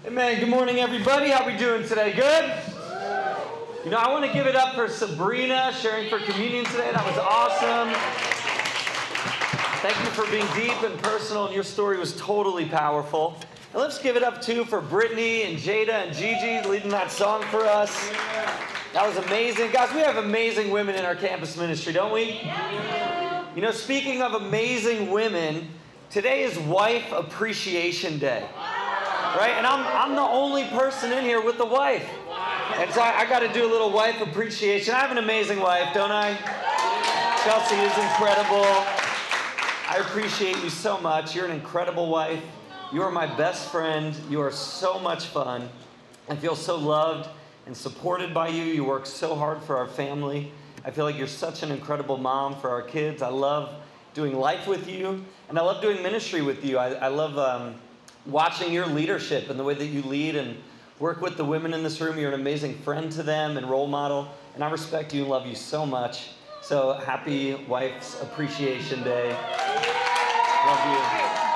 Amen. Good morning, everybody. How we doing today? Good? You know, I want to give it up for Sabrina sharing for communion today. That was awesome. Thank you for being deep and personal, and your story was totally powerful. And let's give it up, too, for Brittany and Jada and Gigi leading that song for us. That was amazing. Guys, we have amazing women in our campus ministry, don't we? You know, speaking of amazing women, today is Wife Appreciation Day. Right? And I'm the only person in here with a wife. And so I got to do a little wife appreciation. I have an amazing wife, don't I? Chelsea is incredible. I appreciate you so much. You're an incredible wife. You are my best friend. You are so much fun. I feel so loved and supported by you. You work so hard for our family. I feel like you're such an incredible mom for our kids. I love doing life with you. And I love doing ministry with you. I love watching your leadership and the way that you lead and work with the women in this room. You're an amazing friend to them and role model. And I respect you and love you so much. So happy Wife's Appreciation Day. Love you.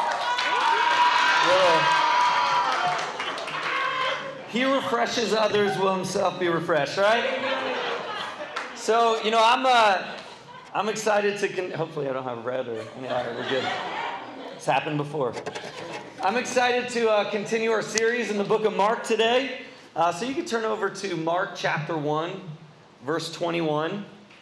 He refreshes others, will himself be refreshed, right? So, you know, I'm excited to, hopefully I don't have red or, we're good. It's happened before. I'm excited to continue our series in the book of Mark today. So you can turn over to Mark chapter 1, verse 21.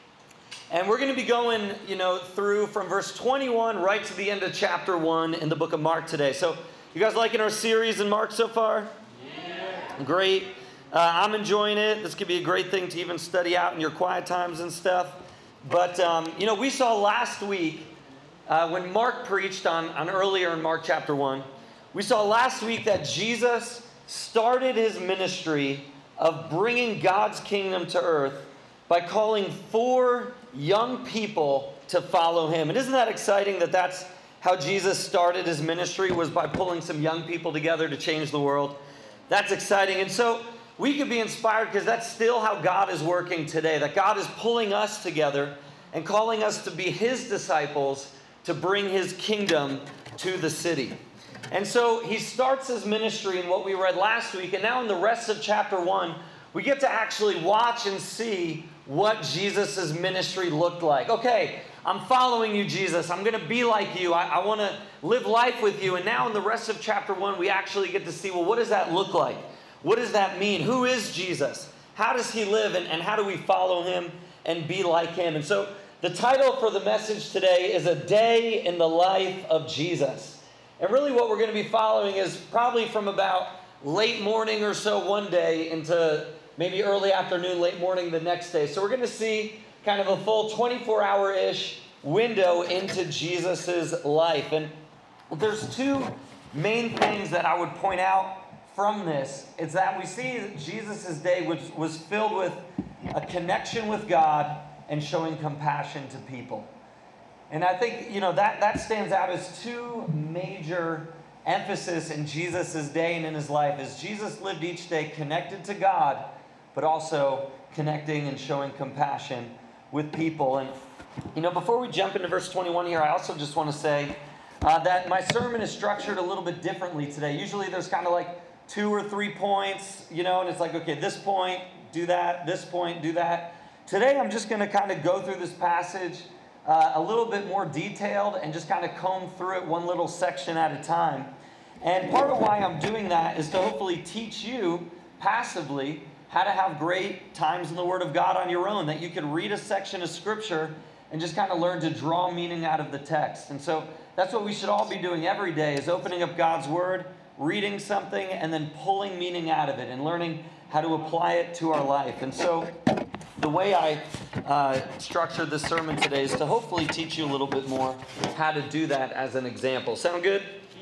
And we're going to be going, through from verse 21 right to the end of chapter 1 in the book of Mark today. So you guys liking our series in Mark so far? Yeah. Great. I'm enjoying it. This could be a great thing to even study out in your quiet times and stuff. But, we saw last week when Mark preached on earlier in Mark chapter 1, we saw last week that Jesus started his ministry of bringing God's kingdom to earth by calling 4 young people to follow him. And isn't that exciting that that's how Jesus started his ministry, was by pulling some young people together to change the world? That's exciting. And so we could be inspired because that's still how God is working today, that God is pulling us together and calling us to be his disciples to bring his kingdom to the city. And so he starts his ministry in what we read last week, and now in the rest of chapter 1, we get to actually watch and see what Jesus' ministry looked like. Okay, I'm following you, Jesus. I'm going to be like you. I want to live life with you. And now in the rest of chapter 1, we actually get to see, well, what does that look like? What does that mean? Who is Jesus? How does he live? And how do we follow him and be like him? And so the title for the message today is A Day in the Life of Jesus. And really what we're going to be following is probably from about late morning or so one day into maybe early afternoon, late morning the next day. So we're going to see kind of a full 24-hour-ish window into Jesus' life. And there's 2 main things that I would point out from this. It's that we see that Jesus' day was filled with a connection with God and showing compassion to people. And I think, that stands out as 2 major emphasis in Jesus' day and in his life, as Jesus lived each day connected to God, but also connecting and showing compassion with people. And, before we jump into verse 21 here, I also just want to say that my sermon is structured a little bit differently today. Usually there's kind of like 2 or 3 points, and it's like, okay, this point, do that, this point, do that. Today I'm just going to kind of go through this passage a little bit more detailed and just kind of comb through it one little section at a time. And part of why I'm doing that is to hopefully teach you passively how to have great times in the Word of God on your own, that you can read a section of Scripture and just kind of learn to draw meaning out of the text. And so that's what we should all be doing every day, is opening up God's Word, reading something, and then pulling meaning out of it and learning how to apply it to our life. And so the way I structured this sermon today is to hopefully teach you a little bit more how to do that as an example. Sound good?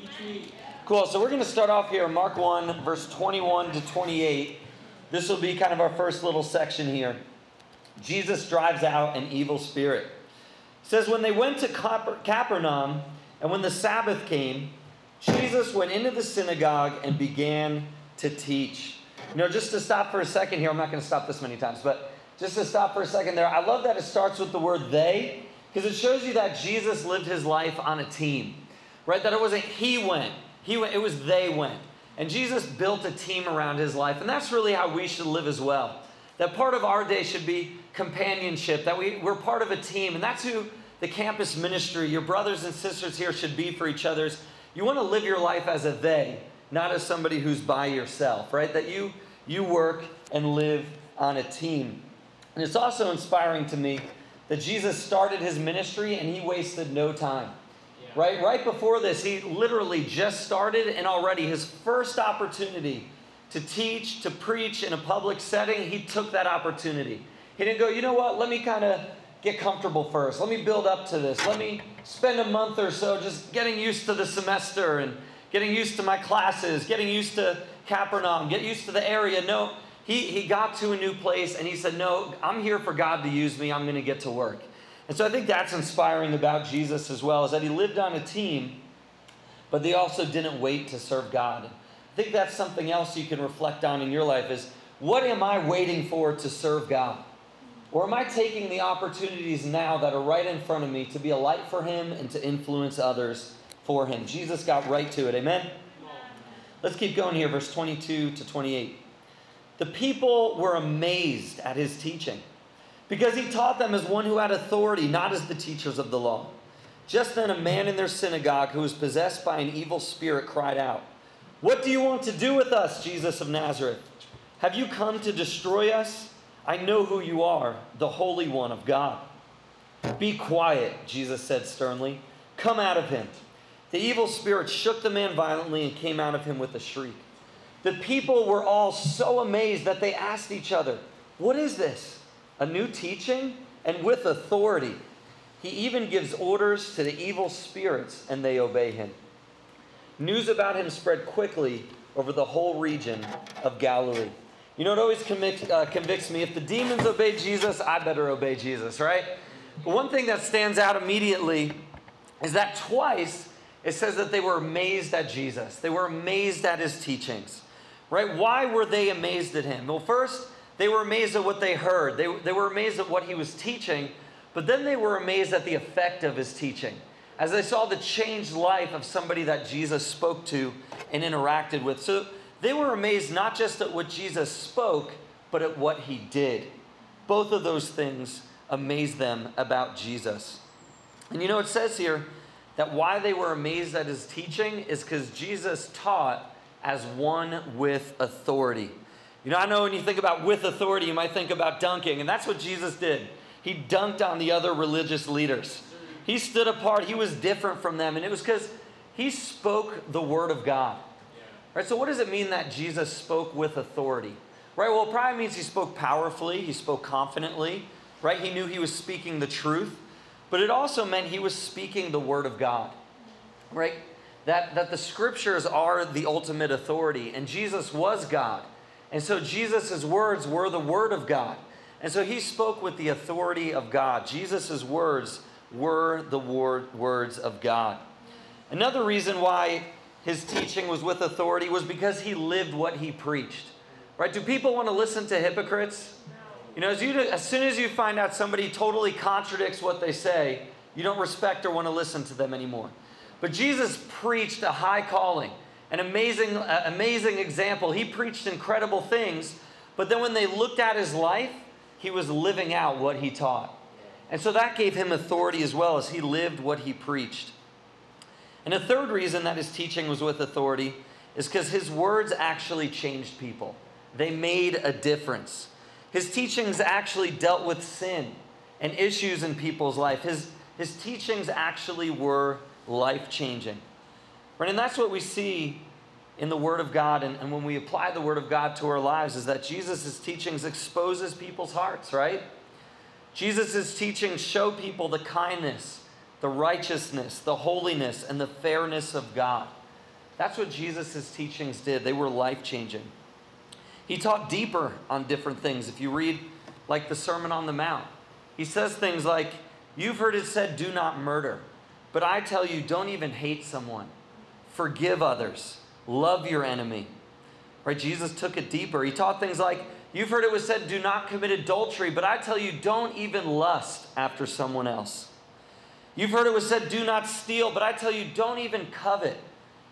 Cool. So we're going to start off here, Mark 1, verse 21 to 28. This will be kind of our first little section here. Jesus drives out an evil spirit. It says, when they went to Capernaum, and when the Sabbath came, Jesus went into the synagogue and began to teach. Just to stop for a second here, I'm not going to stop this many times, but just to stop for a second there, I love that it starts with the word they, because it shows you that Jesus lived his life on a team, right? That it wasn't he went, it was they went. And Jesus built a team around his life, and that's really how we should live as well. That part of our day should be companionship, that we're part of a team, and that's who the campus ministry, your brothers and sisters here should be for each other. You want to live your life as a they, not as somebody who's by yourself, right? That you work and live on a team. And it's also inspiring to me that Jesus started his ministry and he wasted no time. Yeah. Right before this, he literally just started, and already his first opportunity to teach, to preach in a public setting, he took that opportunity. He didn't go, you know what, let me kind of get comfortable first. Let me build up to this. Let me spend a month or so just getting used to the semester and getting used to my classes, getting used to Capernaum, get used to the area. No, he got to a new place and he said, no, I'm here for God to use me. I'm going to get to work. And so I think that's inspiring about Jesus as well, is that he lived on a team, but they also didn't wait to serve God. I think that's something else you can reflect on in your life is, what am I waiting for to serve God? Or am I taking the opportunities now that are right in front of me to be a light for him and to influence others for him? Jesus got right to it. Amen? Let's keep going here, verse 22 to 28. The people were amazed at his teaching, because he taught them as one who had authority, not as the teachers of the law. Just then a man in their synagogue who was possessed by an evil spirit cried out, "What do you want to do with us, Jesus of Nazareth? Have you come to destroy us? I know who you are, the Holy One of God." "Be quiet," Jesus said sternly. "Come out of him." The evil spirit shook the man violently and came out of him with a shriek. The people were all so amazed that they asked each other, "What is this? A new teaching? And with authority. He even gives orders to the evil spirits, and they obey him." News about him spread quickly over the whole region of Galilee. You know, it always convicts me. If the demons obey Jesus, I better obey Jesus, right? But one thing that stands out immediately is that twice it says that they were amazed at Jesus. They were amazed at his teachings, right? Why were they amazed at him? Well, first, they were amazed at what they heard. They were amazed at what he was teaching, but then they were amazed at the effect of his teaching, as they saw the changed life of somebody that Jesus spoke to and interacted with. So they were amazed not just at what Jesus spoke, but at what he did. Both of those things amazed them about Jesus. And you know, it says here that why they were amazed at his teaching is because Jesus taught as one with authority. You know, I know when you think about with authority, you might think about dunking, and that's what Jesus did. He dunked on the other religious leaders. He stood apart. He was different from them, and it was because he spoke the word of God. Right? So what does it mean that Jesus spoke with authority? Right? Well, it probably means he spoke powerfully. He spoke confidently. Right? He knew he was speaking the truth. But it also meant he was speaking the word of God. Right? That the scriptures are the ultimate authority. And Jesus was God. And so Jesus' words were the word of God. And so he spoke with the authority of God. Jesus' words were the words of God. Another reason why his teaching was with authority was because he lived what he preached. Right? Do people want to listen to hypocrites? You know, as soon as you find out somebody totally contradicts what they say, you don't respect or want to listen to them anymore. But Jesus preached a high calling, an amazing example. He preached incredible things, but then when they looked at his life, he was living out what he taught. And so that gave him authority as well, as he lived what he preached. And a third reason that his teaching was with authority is because his words actually changed people. They made a difference. His teachings actually dealt with sin and issues in people's life. His teachings actually were life-changing. Right? And that's what we see in the Word of God. And when we apply the Word of God to our lives, is that Jesus' teachings exposes people's hearts, right? Jesus' teachings show people the kindness, the righteousness, the holiness, and the fairness of God. That's what Jesus' teachings did. They were life-changing. He taught deeper on different things. If you read like the Sermon on the Mount, he says things like, "You've heard it said, 'Do not murder.' But I tell you, don't even hate someone. Forgive others. Love your enemy." Right? Jesus took it deeper. He taught things like, "You've heard it was said, 'Do not commit adultery.' But I tell you, don't even lust after someone else. You've heard it was said, 'Do not steal.' But I tell you, don't even covet.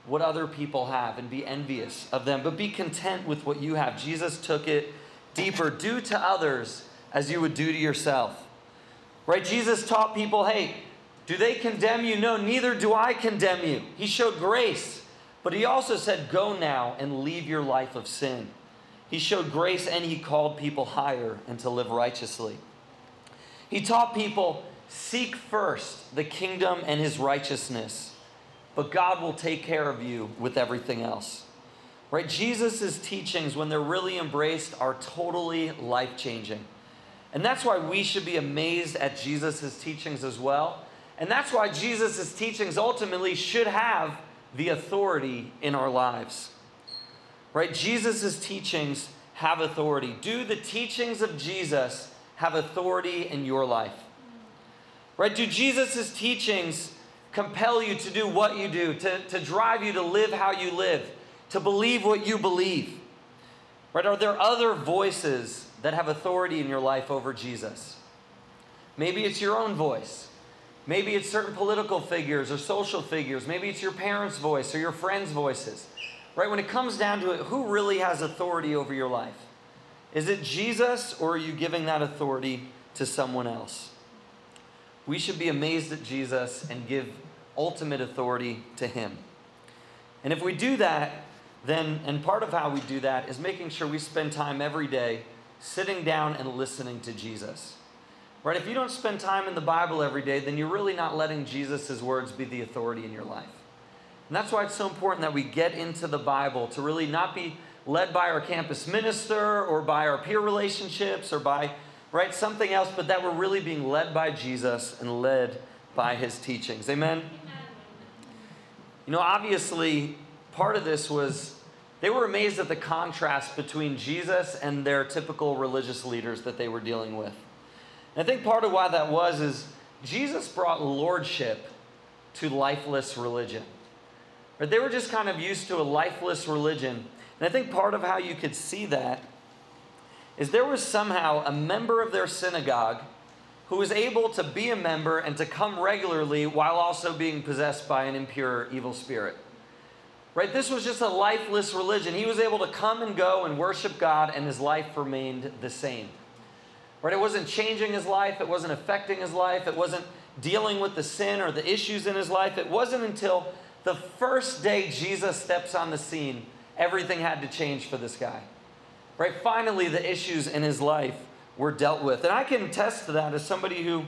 what other people have and be envious of them, but be content with what you have. Jesus took it deeper. Do to others as you would do to yourself. Right? Jesus taught people, hey, do they condemn you? No, neither do I condemn you. He showed grace, but he also said, go now and leave your life of sin. He showed grace and he called people higher and to live righteously. He taught people, seek first the kingdom and his righteousness, but God will take care of you with everything else. Right? Jesus' teachings, when they're really embraced, are totally life-changing. And that's why we should be amazed at Jesus' teachings as well. And that's why Jesus' teachings ultimately should have the authority in our lives. Right? Jesus' teachings have authority. Do the teachings of Jesus have authority in your life? Right? Do Jesus' teachings compel you to do what you do, to drive you to live how you live, to believe what you believe? Right? Are there other voices that have authority in your life over Jesus? Maybe it's your own voice. Maybe it's certain political figures or social figures. Maybe it's your parents' voice or your friends' voices. Right? When it comes down to it, who really has authority over your life? Is it Jesus, or are you giving that authority to someone else? We should be amazed at Jesus and give ultimate authority to him. And if we do that, then, and part of how we do that is making sure we spend time every day sitting down and listening to Jesus. Right? If you don't spend time in the Bible every day, then you're really not letting Jesus' words be the authority in your life. And that's why it's so important that we get into the Bible, to really not be led by our campus minister or by our peer relationships or by, right, something else, but that we're really being led by Jesus and led by his teachings. Amen? You know, obviously, part of this was they were amazed at the contrast between Jesus and their typical religious leaders that they were dealing with. And I think part of why that was is Jesus brought lordship to lifeless religion. Right? They were just kind of used to a lifeless religion. And I think part of how you could see that is there was somehow a member of their synagogue who was able to be a member and to come regularly while also being possessed by an impure, evil spirit. Right? This was just a lifeless religion. He was able to come and go and worship God, and his life remained the same. Right? It wasn't changing his life. It wasn't affecting his life. It wasn't dealing with the sin or the issues in his life. It wasn't until the first day Jesus steps on the scene, everything had to change for this guy. Right? Finally, the issues in his life were dealt with. And I can attest to that as somebody who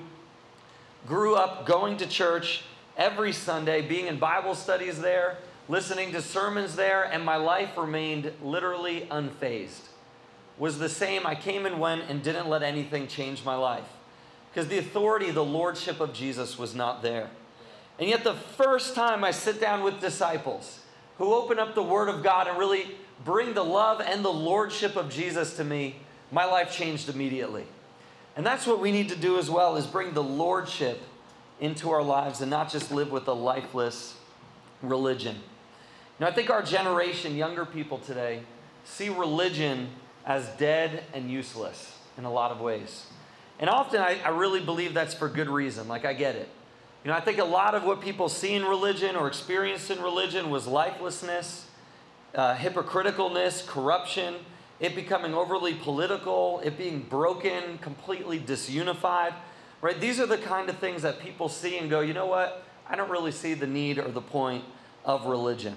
grew up going to church every Sunday, being in Bible studies there, listening to sermons there, and my life remained literally unfazed. Was the same. I came and went and didn't let anything change my life. Because the authority, the lordship of Jesus was not there. And yet the first time I sit down with disciples who open up the Word of God and really bring the love and the lordship of Jesus to me, my life changed immediately. And that's what we need to do as well, is bring the lordship into our lives and not just live with a lifeless religion. You know, I think our generation, younger people today, see religion as dead and useless in a lot of ways. And often I really believe that's for good reason. Like, I get it. You know, I think a lot of what people see in religion or experience in religion was lifelessness, hypocriticalness, corruption, it becoming overly political, it being broken, completely disunified. Right? These are the kind of things that people see and go, you know what? I don't really see the need or the point of religion.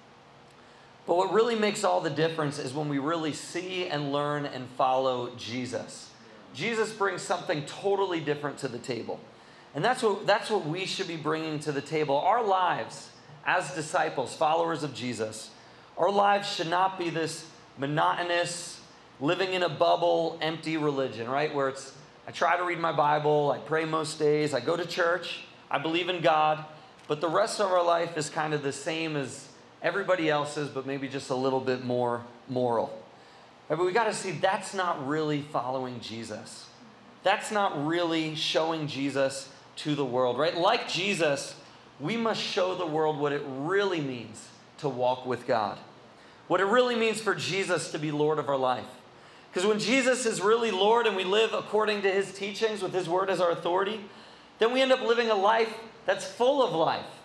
But what really makes all the difference is when we really see and learn and follow Jesus. Jesus brings something totally different to the table. And that's what we should be bringing to the table. Our lives as disciples, followers of Jesus, our lives should not be this monotonous, living in a bubble, empty religion, right? Where it's, I try to read my Bible, I pray most days, I go to church, I believe in God, but the rest of our life is kind of the same as everybody else's, but maybe just a little bit more moral. Right? But we got to see that's not really following Jesus. That's not really showing Jesus to the world, right? Like Jesus, we must show the world what it really means to walk with God. What it really means for Jesus to be Lord of our life. Because when Jesus is really Lord and we live according to his teachings with his word as our authority, then we end up living a life that's full of life,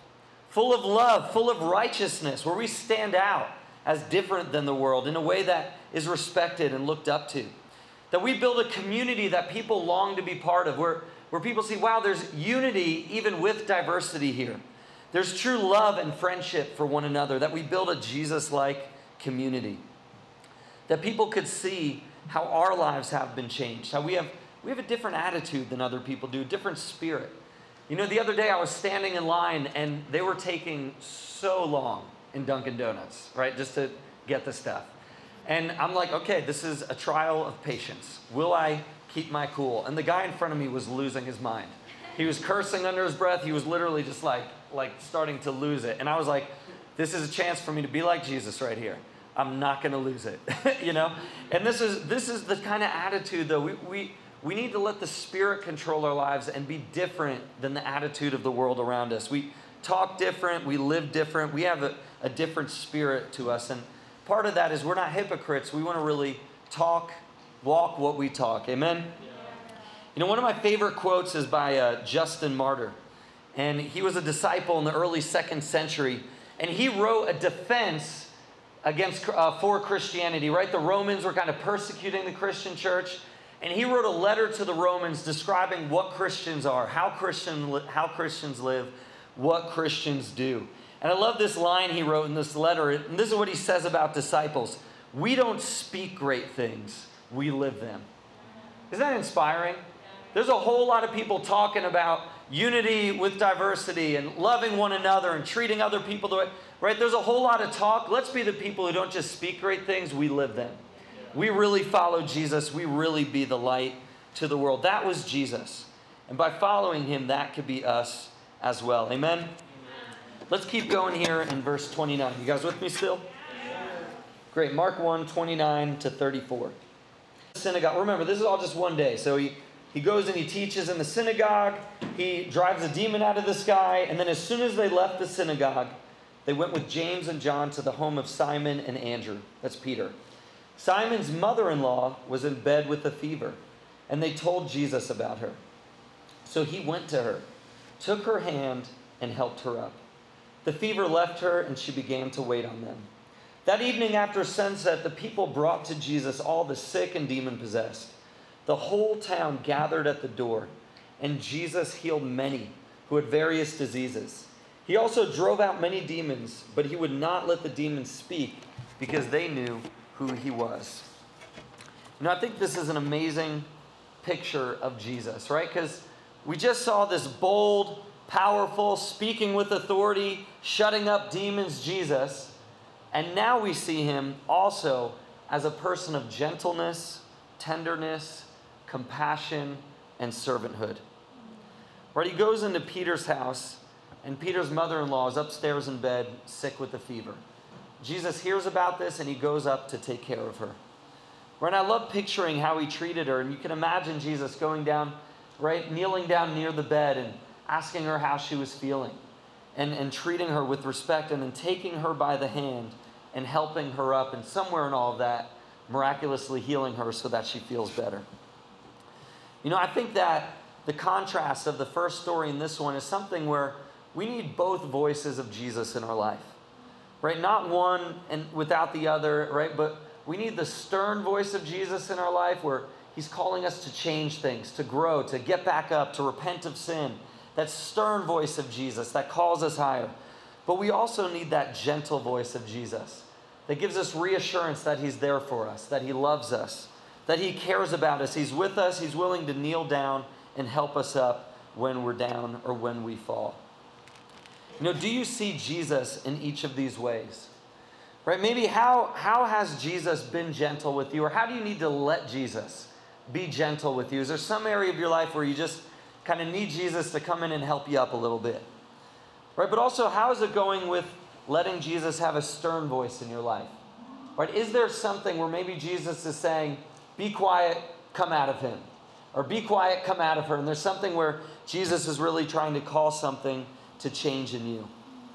full of love, full of righteousness, where we stand out as different than the world in a way that is respected and looked up to. That we build a community that people long to be part of, where people see, wow, there's unity even with diversity here. There's true love and friendship for one another, that we build a Jesus-like community. That people could see how our lives have been changed, how we have a different attitude than other people do, a different spirit. You know, the other day I was standing in line and they were taking so long in Dunkin' Donuts, right, just to get the stuff. And I'm like, okay, this is a trial of patience. Will I keep my cool? And the guy in front of me was losing his mind. He was cursing under his breath. He was literally just like starting to lose it. And I was like, this is a chance for me to be like Jesus right here. I'm not going to lose it, you know? And this is the kind of attitude, though. We need to let the Spirit control our lives and be different than the attitude of the world around us. We talk different. We live different. We have a different spirit to us. And part of that is we're not hypocrites. We want to really walk what we talk. Amen? Yeah. You know, one of my favorite quotes is by Justin Martyr. And he was a disciple in the early 2nd century. And he wrote a defense for Christianity, right? The Romans were kind of persecuting the Christian church. And he wrote a letter to the Romans describing what Christians are, how Christians live, what Christians do. And I love this line he wrote in this letter. And this is what he says about disciples. We don't speak great things, we live them. Isn't that inspiring? There's a whole lot of people talking about unity with diversity and loving one another and treating other people the way, right? There's a whole lot of talk. Let's be the people who don't just speak great things, we live them. We really follow Jesus. We really be the light to the world. That was Jesus. And by following him, that could be us as well. Amen? Amen. Let's keep going here in verse 29. You guys with me still? Amen. Great. Mark 1, 29 to 34. Synagogue. Remember, this is all just one day. So he goes and he teaches in the synagogue. He drives a demon out of this guy. And then as soon as they left the synagogue, they went with James and John to the home of Simon and Andrew. That's Peter. Simon's mother-in-law was in bed with a fever, and they told Jesus about her. So he went to her, took her hand, and helped her up. The fever left her, and she began to wait on them. That evening after sunset, the people brought to Jesus all the sick and demon-possessed. The whole town gathered at the door, and Jesus healed many who had various diseases. He also drove out many demons, but he would not let the demons speak because they knew who he was. You know, I think this is an amazing picture of Jesus, right? Because we just saw this bold, powerful, speaking with authority, shutting up demons Jesus. And now we see him also as a person of gentleness, tenderness, compassion, and servanthood. Right? He goes into Peter's house, and Peter's mother-in-law is upstairs in bed, sick with a fever. Jesus hears about this, and he goes up to take care of her. Right? And I love picturing how he treated her, and you can imagine Jesus going down, right, kneeling down near the bed and asking her how she was feeling, and treating her with respect, and then taking her by the hand and helping her up, and somewhere in all of that, miraculously healing her so that she feels better. You know, I think that the contrast of the first story and this one is something where we need both voices of Jesus in our life. Right? Not one and without the other, right? But we need the stern voice of Jesus in our life where he's calling us to change things, to grow, to get back up, to repent of sin. That stern voice of Jesus that calls us higher. But we also need that gentle voice of Jesus that gives us reassurance that he's there for us, that he loves us, that he cares about us. He's with us. He's willing to kneel down and help us up when we're down or when we fall. You know, do you see Jesus in each of these ways? Right? Maybe how has Jesus been gentle with you? Or how do you need to let Jesus be gentle with you? Is there some area of your life where you just kind of need Jesus to come in and help you up a little bit? Right? But also, how is it going with letting Jesus have a stern voice in your life? Right? Is there something where maybe Jesus is saying, be quiet, come out of him? Or be quiet, come out of her. And there's something where Jesus is really trying to call something to change in you.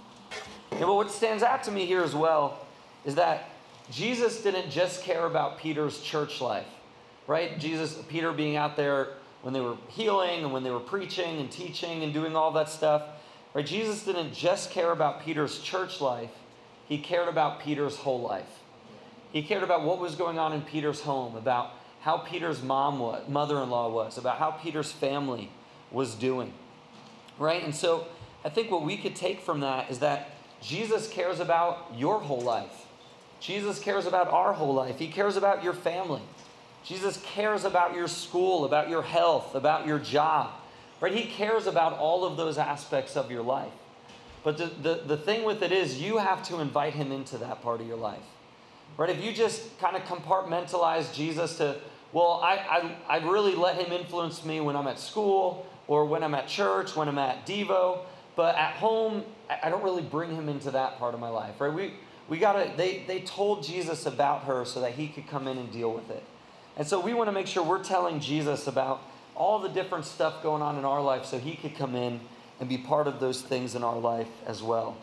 But what stands out to me here as well is that Jesus didn't just care about Peter's church life, right? Peter being out there when they were healing and when they were preaching and teaching and doing all that stuff, Right? Jesus didn't just care about Peter's church life. He cared about Peter's whole life. He cared about what was going on in Peter's home, about how Peter's mother-in-law was, about how Peter's family was doing. Right? And so I think what we could take from that is that Jesus cares about your whole life. Jesus cares about our whole life. He cares about your family. Jesus cares about your school, about your health, about your job. Right? He cares about all of those aspects of your life. But the thing with it is you have to invite him into that part of your life. Right? If you just kind of compartmentalize Jesus to, well, I really let him influence me when I'm at school or when I'm at church, when I'm at Devo, but at home, I don't really bring him into that part of my life. Right? They told Jesus about her so that he could come in and deal with it. And so we want to make sure we're telling Jesus about all the different stuff going on in our life so he could come in and be part of those things in our life as well.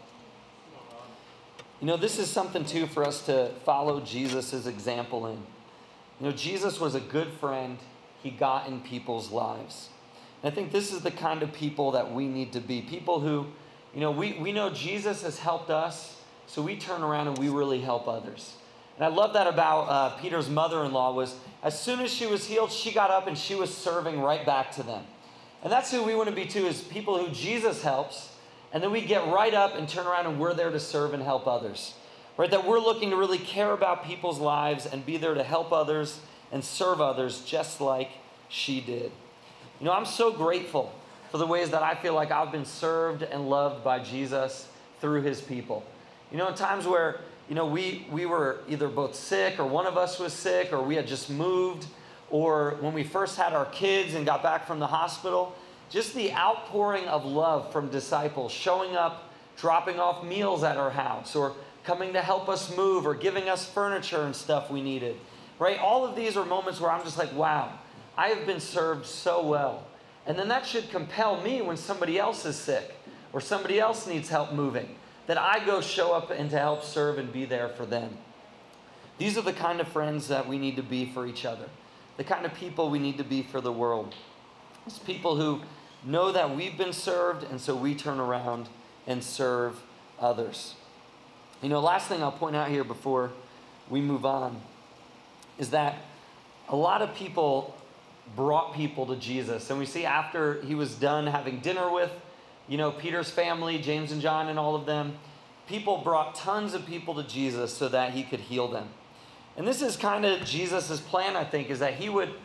You know, this is something too for us to follow Jesus' example in. You know, Jesus was a good friend. He got in people's lives. And I think this is the kind of people that we need to be. People who, you know, we know Jesus has helped us, so we turn around and we really help others. And I love that about Peter's mother-in-law was as soon as she was healed, she got up and she was serving right back to them. And that's who we want to be too, is people who Jesus helps. And then we get right up and turn around and we're there to serve and help others. Right? That we're looking to really care about people's lives and be there to help others and serve others just like she did. You know, I'm so grateful for the ways that I feel like I've been served and loved by Jesus through his people. You know, in times where, you know, we were either both sick or one of us was sick or we had just moved, or when we first had our kids and got back from the hospital, just the outpouring of love from disciples showing up, dropping off meals at our house, or coming to help us move, or giving us furniture and stuff we needed. Right? All of these are moments where I'm just like, wow, I have been served so well. And then that should compel me when somebody else is sick or somebody else needs help moving, that I go show up and to help serve and be there for them. These are the kind of friends that we need to be for each other. The kind of people we need to be for the world. It's people who know that we've been served, and so we turn around and serve others. You know, last thing I'll point out here before we move on is that a lot of people brought people to Jesus. And we see after he was done having dinner with, you know, Peter's family, James and John and all of them, people brought tons of people to Jesus so that he could heal them. And this is kind of Jesus' plan, I think, is that he would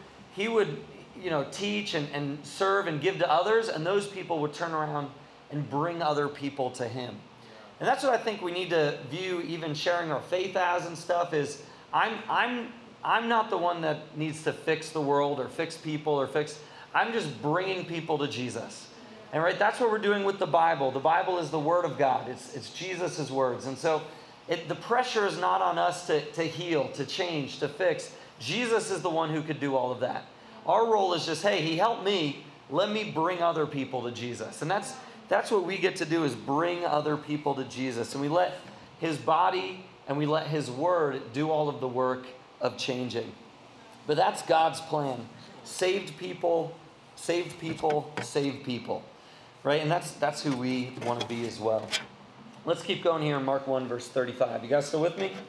you know, teach and serve and give to others, and those people would turn around and bring other people to him. And that's what I think we need to view even sharing our faith as and stuff is I'm not the one that needs to fix the world or fix people or I'm just bringing people to Jesus. And right, that's what we're doing with the Bible. The Bible is the Word of God. It's Jesus' words. And so the pressure is not on us to heal, to change, to fix. Jesus is the one who could do all of that. Our role is just, hey, he helped me. Let me bring other people to Jesus. And that's what we get to do, is bring other people to Jesus. And we let his body and we let his word do all of the work of changing. But that's God's plan. Saved people, saved people, saved people. Right? And that's who we want to be as well. Let's keep going here in Mark 1, verse 35. You guys still with me?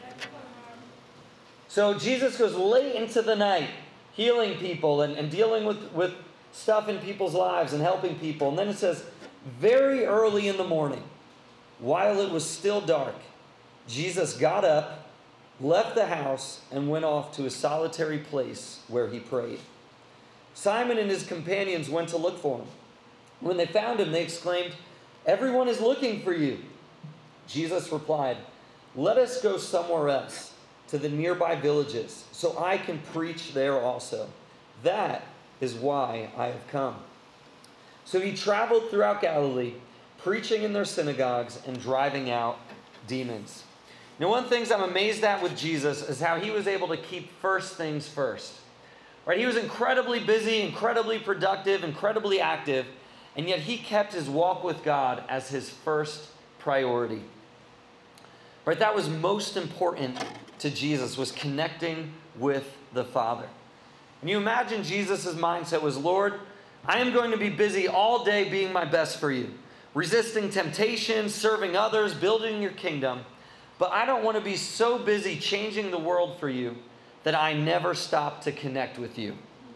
So Jesus goes late into the night, healing people and dealing with stuff in people's lives and helping people. And then it says, very early in the morning, while it was still dark, Jesus got up, left the house, and went off to a solitary place where he prayed. Simon and his companions went to look for him. When they found him, they exclaimed, "Everyone is looking for you." Jesus replied, "Let us go somewhere else, to the nearby villages, so I can preach there also. That is why I have come." So he traveled throughout Galilee, preaching in their synagogues and driving out demons. Now, one of the things I'm amazed at with Jesus is how he was able to keep first things first. Right? He was incredibly busy, incredibly productive, incredibly active, and yet he kept his walk with God as his first priority. Right? That was most important to Jesus, was connecting with the Father. And you imagine Jesus' mindset was, Lord, I am going to be busy all day being my best for you. resisting temptation, serving others, building your kingdom. But I don't want to be so busy changing the world for you that I never stop to connect with you.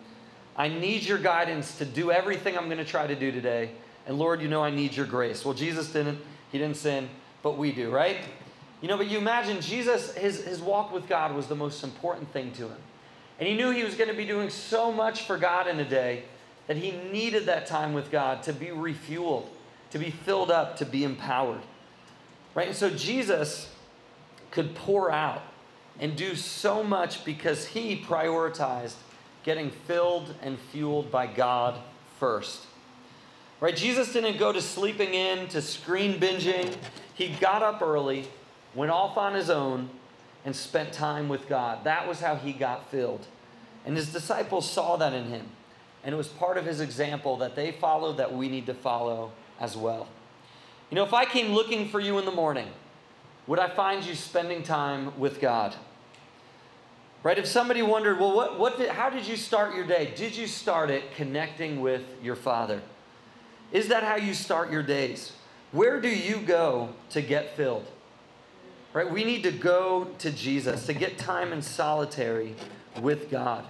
I need your guidance to do everything I'm going to try to do today. And Lord, you know I need your grace. Well, Jesus didn't. He didn't sin, but we do, right? But you imagine Jesus, his walk with God was the most important thing to him. And he knew he was going to be doing so much for God in a day that he needed that time with God to be refueled, to be filled up, to be empowered. Right? And so Jesus could pour out and do so much because he prioritized getting filled and fueled by God first. Right? Jesus didn't go to sleeping in, to screen binging. He got up early, went off on his own, and spent time with God. That was how he got filled. And his disciples saw that in him. And it was part of his example that they followed that we need to follow as well. If I came looking for you in the morning, would I find you spending time with God? Right? If somebody wondered, well, how did you start your day? Did you start it connecting with your Father? Is that how you start your days? Where do you go to get filled? Right? We need to go to Jesus to get time in solitary with God.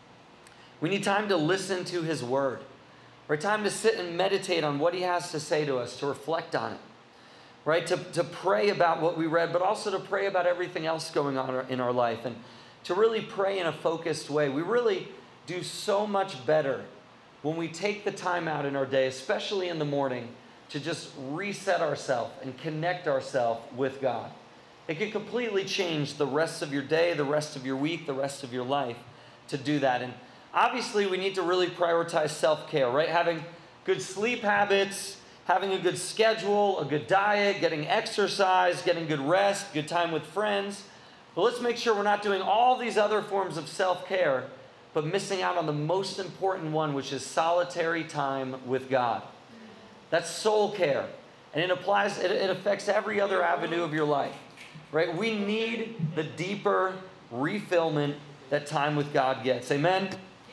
We need time to listen to his word. Right? Time to sit and meditate on what he has to say to us, to reflect on it. Right? To pray about what we read, but also to pray about everything else going on in our life. And to really pray in a focused way. We really do so much better when we take the time out in our day, especially in the morning, to just reset ourselves and connect ourselves with God. It can completely change the rest of your day, the rest of your week, the rest of your life to do that. And obviously, we need to really prioritize self-care, right? Having good sleep habits, having a good schedule, a good diet, getting exercise, getting good rest, good time with friends. But let's make sure we're not doing all these other forms of self-care, but missing out on the most important one, which is solitary time with God. That's soul care. And it affects every other avenue of your life. Right? We need the deeper refillment that time with God gets. Amen?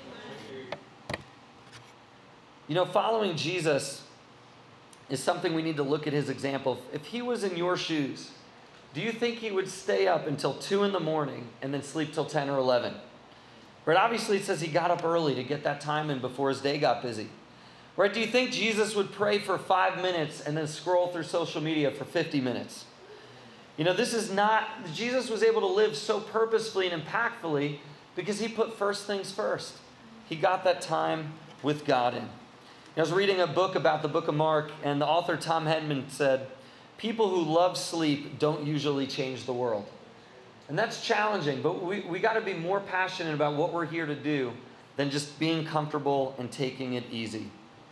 Following Jesus is something we need to look at his example. If he was in your shoes, do you think he would stay up until 2 in the morning and then sleep till 10 or 11? Right? Obviously, it says he got up early to get that time in before his day got busy. Right? Do you think Jesus would pray for 5 minutes and then scroll through social media for 50 minutes? Jesus was able to live so purposefully and impactfully because he put first things first. He got that time with God in. I was reading a book about the book of Mark, and the author Tom Hedman said, people who love sleep don't usually change the world. And that's challenging, but we got to be more passionate about what we're here to do than just being comfortable and taking it easy.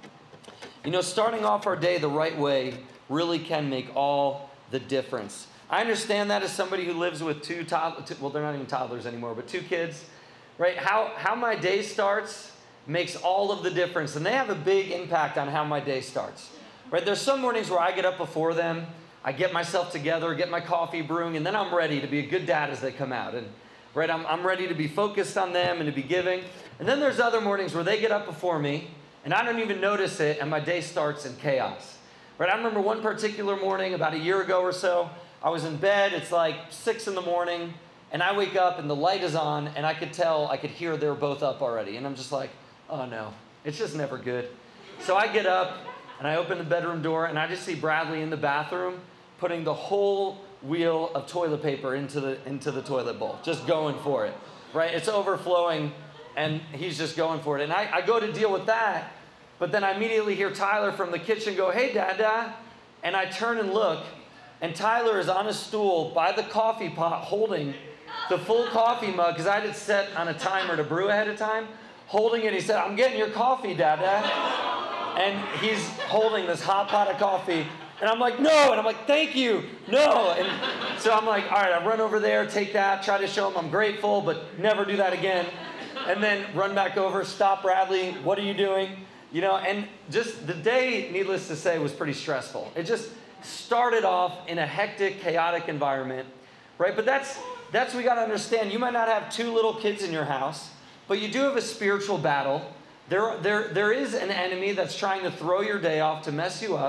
Starting off our day the right way really can make all the difference. I understand that as somebody who lives with two toddlers, well, they're not even toddlers anymore, but 2 kids, right? How my day starts makes all of the difference, and they have a big impact on how my day starts, right? There's some mornings where I get up before them, I get myself together, get my coffee brewing, and then I'm ready to be a good dad as they come out, and right, I'm ready to be focused on them and to be giving. And then there's other mornings where they get up before me, and I don't even notice it, and my day starts in chaos, right? I remember one particular morning about a year ago or so, I was in bed, it's like 6 in the morning, and I wake up and the light is on, and I could hear they're both up already, and I'm just like, oh no, it's just never good. So I get up, and I open the bedroom door, and I just see Bradley in the bathroom putting the whole wheel of toilet paper into the toilet bowl, just going for it, right? It's overflowing, and he's just going for it. And I go to deal with that, but then I immediately hear Tyler from the kitchen go, hey, Dada, and I turn and look, and Tyler is on a stool by the coffee pot holding the full coffee mug, because I had it set on a timer to brew ahead of time, holding it. He said, I'm getting your coffee, Dada. And he's holding this hot pot of coffee. And I'm like, no. And I'm like, thank you. No. And so I'm like, all right, I run over there, take that, try to show him I'm grateful, but never do that again. And then run back over, stop Bradley, what are you doing? And just the day, needless to say, was pretty stressful. It just started off in a hectic, chaotic environment, right? But that's we got to understand. You might not have 2 little kids in your house, but you do have a spiritual battle. There is an enemy that's trying to throw your day off to mess you up.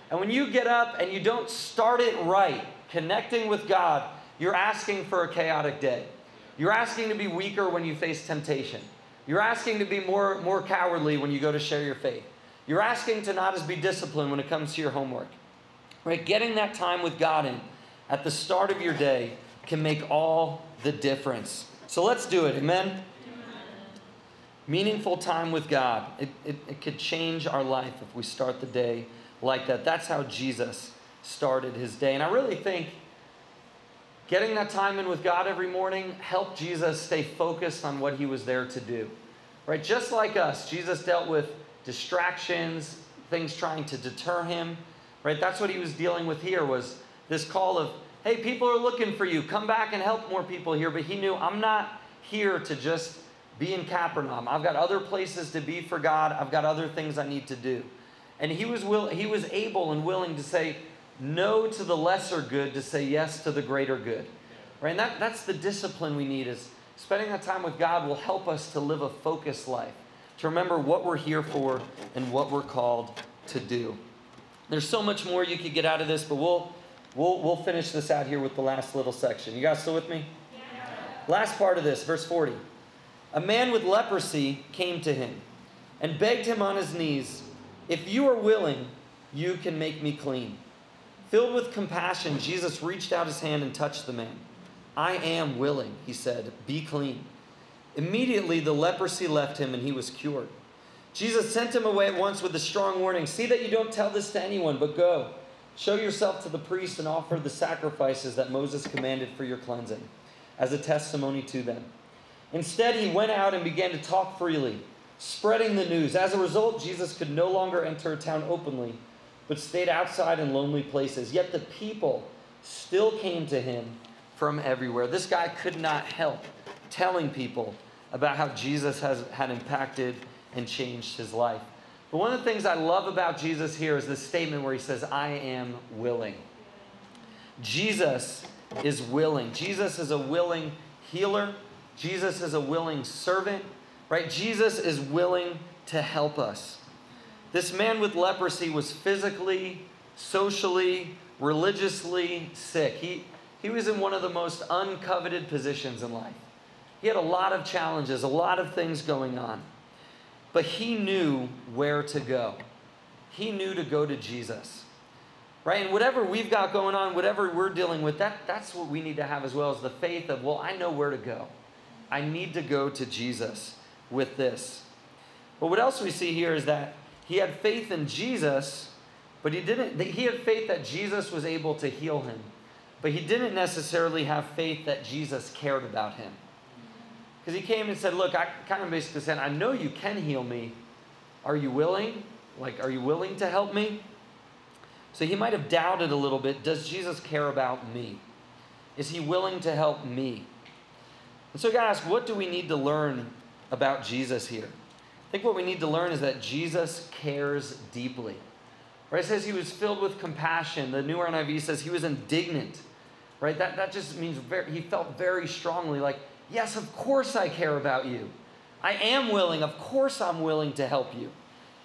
And when you get up and you don't start it right, connecting with God, you're asking for a chaotic day. You're asking to be weaker when you face temptation. You're asking to be more cowardly when you go to share your faith. You're asking to not as be disciplined when it comes to your homework. Right? Getting that time with God in at the start of your day can make all the difference. So let's do it. Amen? Meaningful time with God. It could change our life if we start the day like that. That's how Jesus started his day. And I really think getting that time in with God every morning helped Jesus stay focused on what he was there to do. Right? Just like us, Jesus dealt with distractions, things trying to deter him. Right? That's what he was dealing with here, was this call of, hey, people are looking for you. Come back and help more people here. But he knew, I'm not here to just be in Capernaum. I've got other places to be for God. I've got other things I need to do. And he was able and willing to say no to the lesser good to say yes to the greater good. Right? And that's the discipline we need, is spending that time with God will help us to live a focused life, to remember what we're here for and what we're called to do. There's so much more you could get out of this, but we'll finish this out here with the last little section. You guys still with me? Yeah. Last part of this, verse 40. A man with leprosy came to him and begged him on his knees, "If you are willing, you can make me clean." Filled with compassion, Jesus reached out his hand and touched the man. "I am willing," he said, "be clean." Immediately the leprosy left him and he was cured. Jesus sent him away at once with a strong warning. "See that you don't tell this to anyone, but go. Show yourself to the priest and offer the sacrifices that Moses commanded for your cleansing, as a testimony to them." Instead, he went out and began to talk freely, spreading the news. As a result, Jesus could no longer enter a town openly, but stayed outside in lonely places. Yet the people still came to him from everywhere. This guy could not help telling people about how Jesus had impacted and changed his life. But one of the things I love about Jesus here is this statement where he says, "I am willing." Jesus is willing. Jesus is a willing healer. Jesus is a willing servant, right? Jesus is willing to help us. This man with leprosy was physically, socially, religiously sick. He was in one of the most uncoveted positions in life. He had a lot of challenges, a lot of things going on. But he knew where to go. He knew to go to Jesus. Right? And whatever we've got going on, whatever we're dealing with, that's what we need to have as well, as the faith of, well, I know where to go. I need to go to Jesus with this. But what else we see here is that he had faith in Jesus, but he had faith that Jesus was able to heal him. But he didn't necessarily have faith that Jesus cared about him. Because he came and said, look, I kind of basically said, I know you can heal me. Are you willing? Are you willing to help me? So he might have doubted a little bit. Does Jesus care about me? Is he willing to help me? And so I got to ask, what do we need to learn about Jesus here? I think what we need to learn is that Jesus cares deeply. Right? It says he was filled with compassion. The New NIV says he was indignant. Right? That just means he felt very strongly like, yes, of course I care about you. I am willing. Of course I'm willing to help you.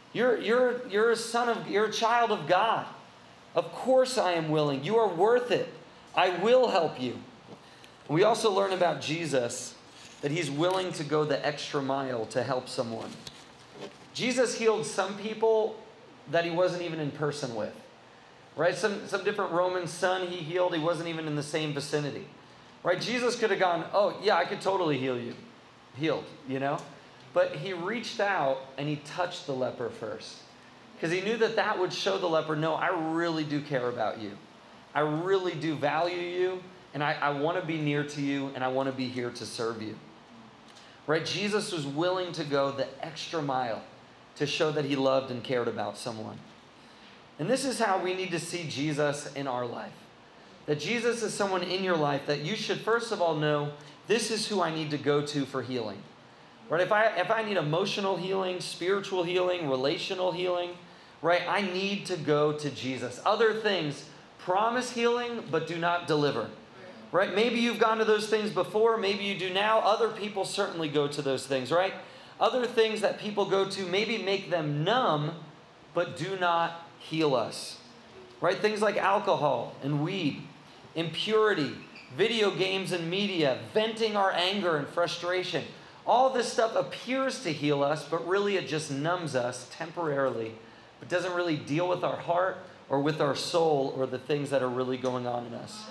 You're a child of God. Of course I am willing. You are worth it. I will help you. We also learn about Jesus that he's willing to go the extra mile to help someone. Jesus healed some people that he wasn't even in person with. Right? Some different Roman son he healed, he wasn't even in the same vicinity. Right? Jesus could have gone, oh, yeah, I could totally heal you. Healed, you know? But he reached out and he touched the leper first. Because he knew that would show the leper, no, I really do care about you. I really do value you. And I want to be near to you, and I want to be here to serve you. Right? Jesus was willing to go the extra mile to show that he loved and cared about someone. And this is how we need to see Jesus in our life. That Jesus is someone in your life that you should first of all know, this is who I need to go to for healing. Right? If I need emotional healing, spiritual healing, relational healing, right? I need to go to Jesus. Other things promise healing, but do not deliver. Right? Maybe you've gone to those things before. Maybe you do now. Other people certainly go to those things, right? Other things that people go to maybe make them numb, but do not heal us. right? Things like alcohol and weed, impurity, video games and media, venting our anger and frustration. All this stuff appears to heal us, but really it just numbs us temporarily. It doesn't really deal with our heart or with our soul or the things that are really going on in us.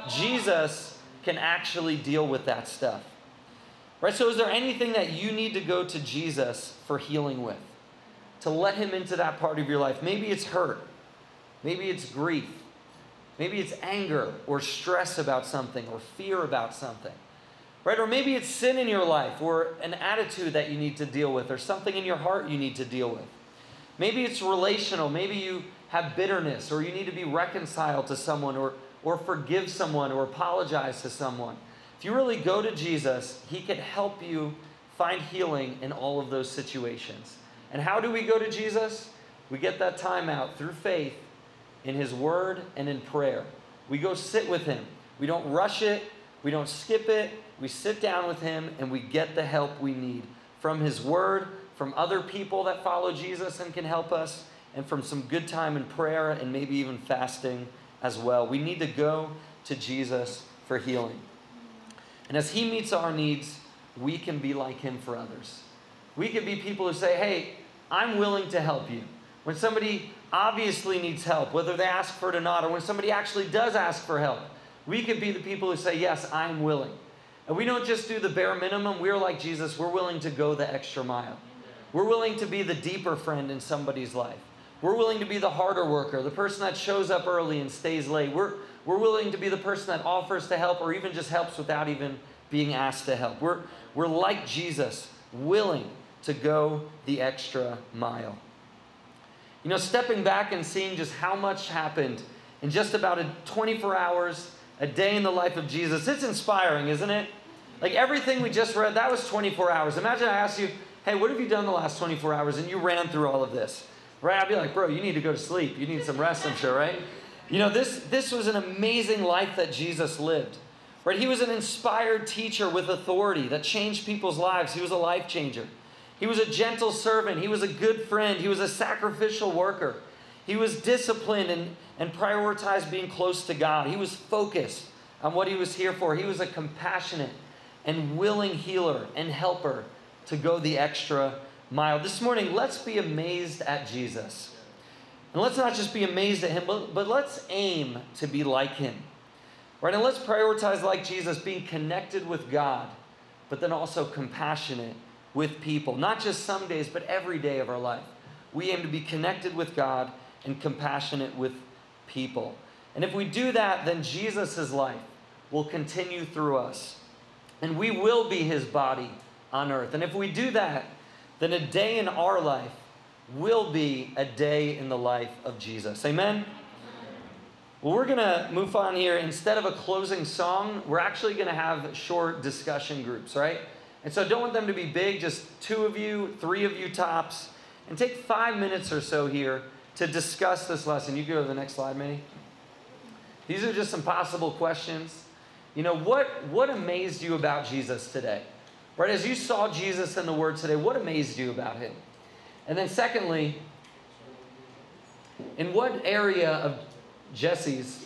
Jesus can actually deal with that stuff. Right? So is there anything that you need to go to Jesus for healing with? To let him into that part of your life? Maybe it's hurt. Maybe it's grief. Maybe it's anger or stress about something or fear about something. Right? Or maybe it's sin in your life or an attitude that you need to deal with or something in your heart you need to deal with. Maybe it's relational. Maybe you have bitterness or you need to be reconciled to someone or forgive someone or apologize to someone. If you really go to Jesus, he can help you find healing in all of those situations. And how do we go to Jesus? We get that time out through faith in his word and in prayer. We go sit with him. We don't rush it. We don't skip it. We sit down with him and we get the help we need from his word, from other people that follow Jesus and can help us, and from some good time in prayer and maybe even fasting as well. We need to go to Jesus for healing. And as he meets our needs, we can be like him for others. We can be people who say, hey, I'm willing to help you. When somebody obviously needs help, whether they ask for it or not, or when somebody actually does ask for help, we can be the people who say, yes, I'm willing. And we don't just do the bare minimum. We're like Jesus. We're willing to go the extra mile. We're willing to be the deeper friend in somebody's life. We're willing to be the harder worker, the person that shows up early and stays late. We're willing to be the person that offers to help or even just helps without even being asked to help. We're like Jesus, willing to go the extra mile. You know, stepping back and seeing just how much happened in just about 24 hours, a day in the life of Jesus, it's inspiring, isn't it? Like everything we just read, that was 24 hours. Imagine I asked you, hey, what have you done the last 24 hours? And you ran through all of this, right? I'd be like, bro, you need to go to sleep. You need some rest, I'm sure, right? You know, this was an amazing life that Jesus lived, right? He was an inspired teacher with authority that changed people's lives. He was a life changer. He was a gentle servant. He was a good friend. He was a sacrificial worker. He was disciplined and prioritized being close to God. He was focused on what he was here for. He was a compassionate and willing healer and helper to go the extra mile. This morning, let's be amazed at Jesus. And let's not just be amazed at him, but let's aim to be like him. Right? And let's prioritize, like Jesus, being connected with God, but then also compassionate with people. Not just some days, but every day of our life. We aim to be connected with God and compassionate with people. And if we do that, then Jesus' life will continue through us. And we will be his body on earth. And if we do that, then a day in our life will be a day in the life of Jesus. Amen? Well, we're going to move on here. Instead of a closing song, we're actually going to have short discussion groups, right? And so I don't want them to be big, just 2 of you, 3 of you tops. And take 5 minutes or so here to discuss this lesson. You go to the next slide, Minnie. These are just some possible questions. You know, what amazed you about Jesus today? Right, as you saw Jesus in the Word today, what amazed you about him? And then secondly, in what area of Jesus'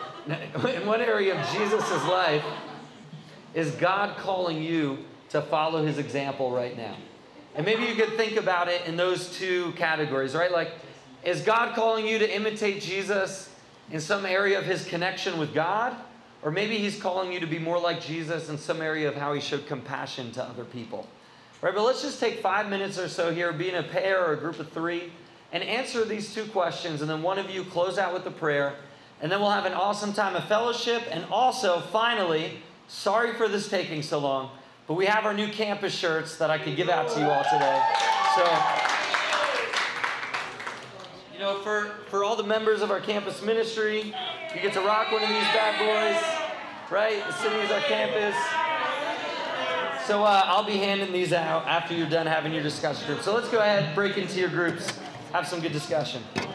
life is God calling you to follow his example right now? And maybe you could think about it in those 2 categories, right? Like, is God calling you to imitate Jesus in some area of his connection with God? Or maybe he's calling you to be more like Jesus in some area of how he showed compassion to other people. Right? But let's just take 5 minutes or so here, be in a pair or a group of 3, and answer these 2 questions. And then one of you close out with the prayer. And then we'll have an awesome time of fellowship. And also, finally, sorry for this taking so long, but we have our new campus shirts that I could give out to you all today. So, you know, for all the members of our campus ministry, you get to rock one of these bad boys, right? The city is our campus. So I'll be handing these out after you're done having your discussion group. So let's go ahead, break into your groups, have some good discussion.